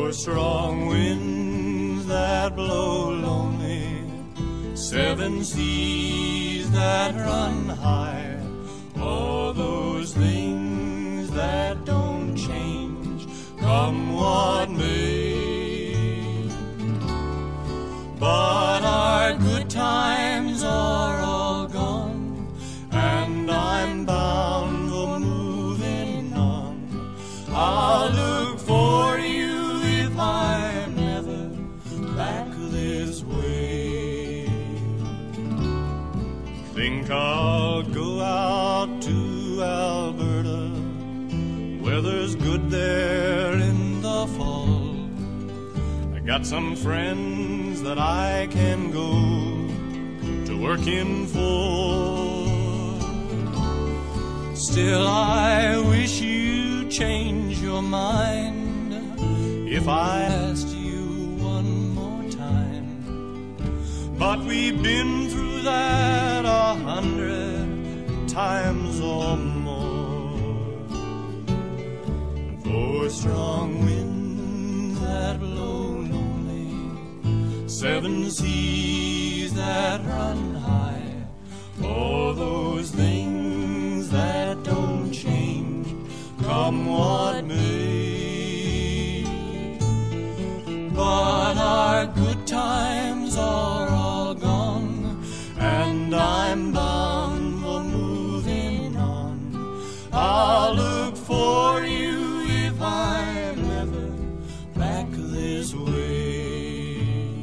For strong winds that blow lonely, seven seas that run high, all those things that don't change, come what may. But our good times are all gone, and I'm bound for moving on. I'll look for you if I'm never back this way. Think I'll go out to Alberta, weather's good there in the fall. I got some friends that I can go to working for. Still I wish you'd change your mind if I asked you one more time. But we've been through that 100 times or more. For strong winds that blow lonely, seven seas that run high, all those things that don't change, come what may. But our good times are all gone, and I'm bound for moving on. I'll look for you if I'm ever back this way.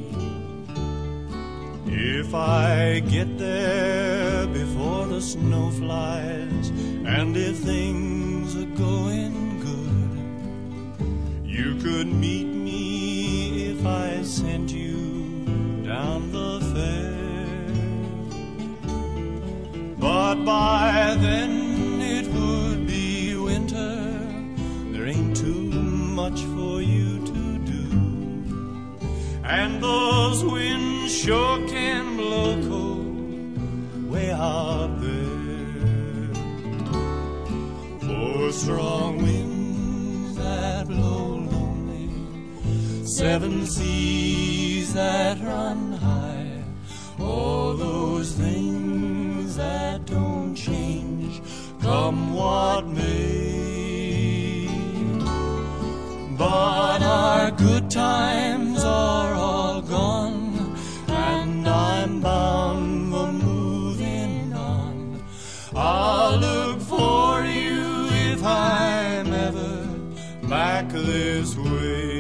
If I get there before the snow flies, and if things are going good, you could meet me if I sent you down the fair. But by then it would be winter, there ain't too much for you to do, and those winds sure can blow cold way out there. For strong winds that blow lonely, seven seas that run high, all those things that don't change, come what may. But our good times are all gone, and I'm bound for moving on. I'll look for you if I'm ever back this way.